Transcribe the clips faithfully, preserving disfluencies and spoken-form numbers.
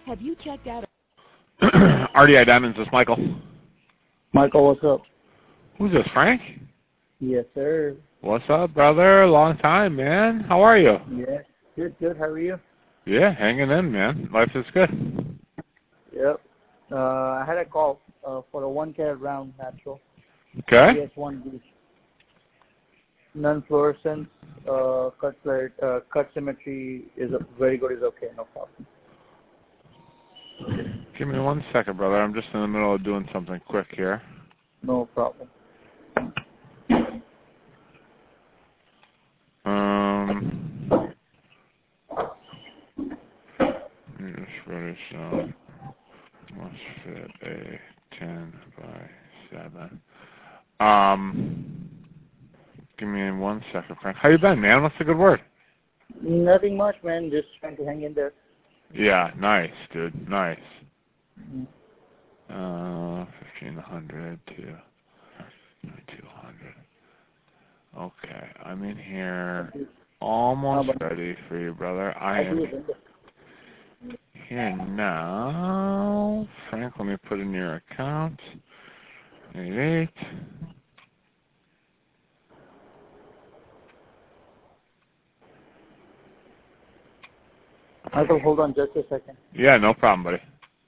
Have you checked out? R D I Diamonds, this is Michael. Michael, what's up? Who's this, Frank? Yes, sir. What's up, brother? Long time, man. How are you? Yeah, good, good. How are you? Yeah, hanging in, man. Life is good. Yep. Uh, I had a call uh, for a one carat round natural. Okay. V S one B. Non-fluorescence, uh, cut, uh, cut symmetry is a, very good, is okay, no problem. Give me one second, brother. I'm just in the middle of doing something quick here. No problem. Um, let me just write this down. Must fit a ten by seven. Um, give me one second, Frank. How you been, man? What's the good word? Nothing much, man. Just trying to hang in there. Yeah, nice, dude. Nice. Mm-hmm. Uh, fifteen hundred to two hundred. Okay, I'm in here almost ready for you, brother. I am here now. Frank, let me put in your account. eight eight. Michael, hold on just a second. Yeah, no problem, buddy.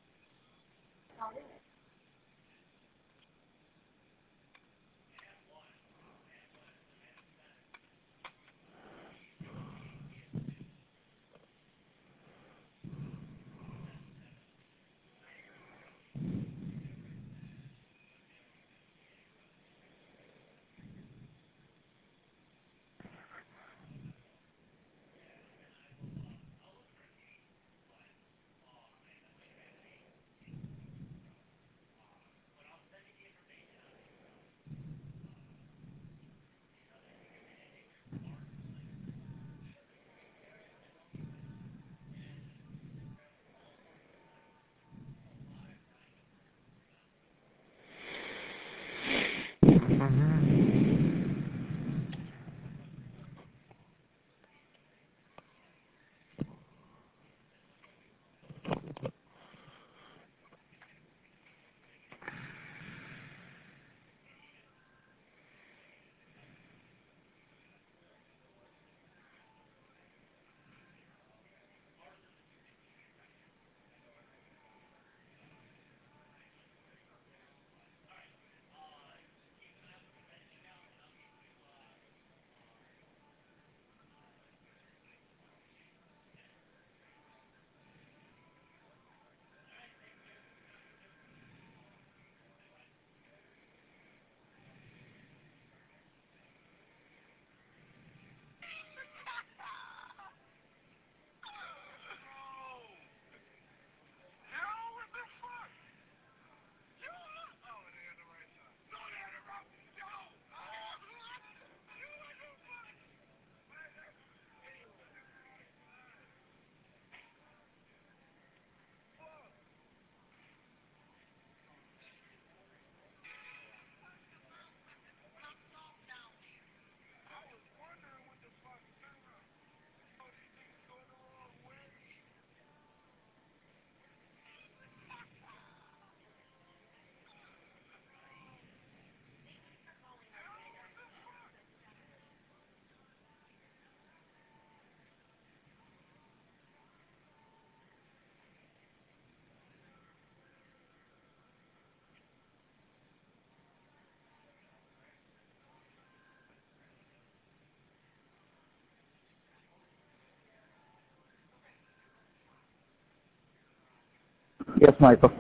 Yes, Michael.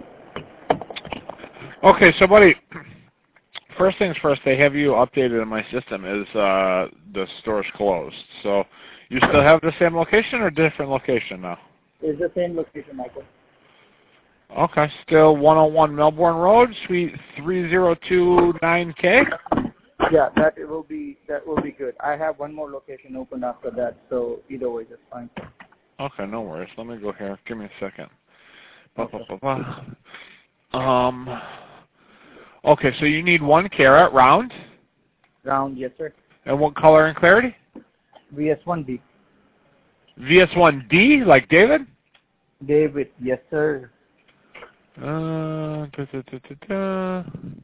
Okay, so buddy, first things first, they have you updated in my system is uh, the store's closed. So you still have the same location or different location now? It's the same location, Michael. Okay, still one oh one Melbourne Road, Suite three zero two nine K? Yeah, that it will be that will be good. I have one more location open after that, so either way, that's fine. Okay, no worries. Let me go here. Give me a second. Ba, Okay. ba, ba, ba. Um. Okay, so you need one carat round. Round, yes, sir. And what color and clarity? V S one B. V S one D, like David? David, yes, sir. Uh, da, da, da, da, da.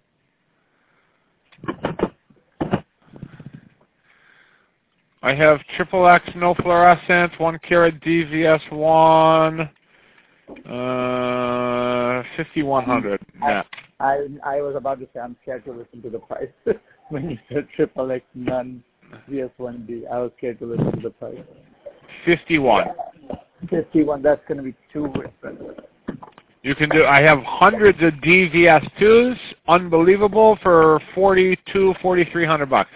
I have triple X no fluorescent, one carat D V S one, uh, fifty-one hundred net. I I was about to say I'm scared to listen to the price when you said triple X none V S one D. I was scared to listen to the price. fifty-one. fifty-one. That's going to be too expensive. You can do. I have hundreds of D V S twos, unbelievable, for forty-two, forty-three hundred bucks.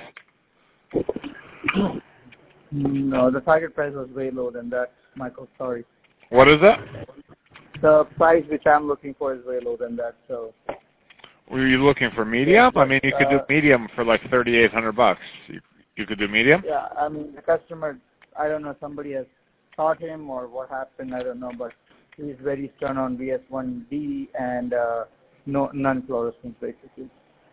No, the target price was way lower than that, Michael. Sorry. What is it? The price which I'm looking for is way lower than that. So. Were you looking for medium? I mean, you could do Uh, medium for like thirty-eight hundred bucks. You, you could do medium. Yeah, I mean the customer. I don't know. Somebody has taught him or what happened. I don't know, but he's very stern on V S one D and uh, no non-fluorescent basically.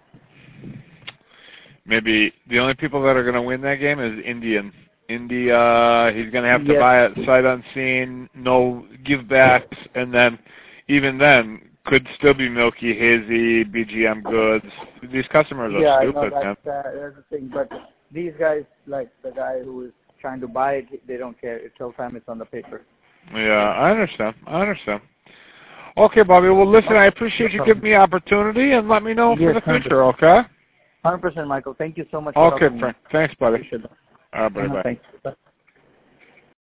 Maybe the only people that are going to win that game is Indian. India, he's going to have to Yes. buy it sight unseen, no give backs, and then even then could still be milky, hazy, B G M goods. These customers are Yeah, stupid, I know man. that's, uh, that's the thing. But these guys, like the guy who is trying to buy it, they don't care. It's all time it's on the paper. Yeah, I understand. I understand. Okay, Bobby. Well, listen, I appreciate you giving me the opportunity, and let me know Yes, for the future, okay? one hundred percent, Michael. Thank you so much. For Okay, helping me. Frank. Thanks, buddy. Appreciate that. All right, buddy. Uh-huh, Bye. Thanks. Bye.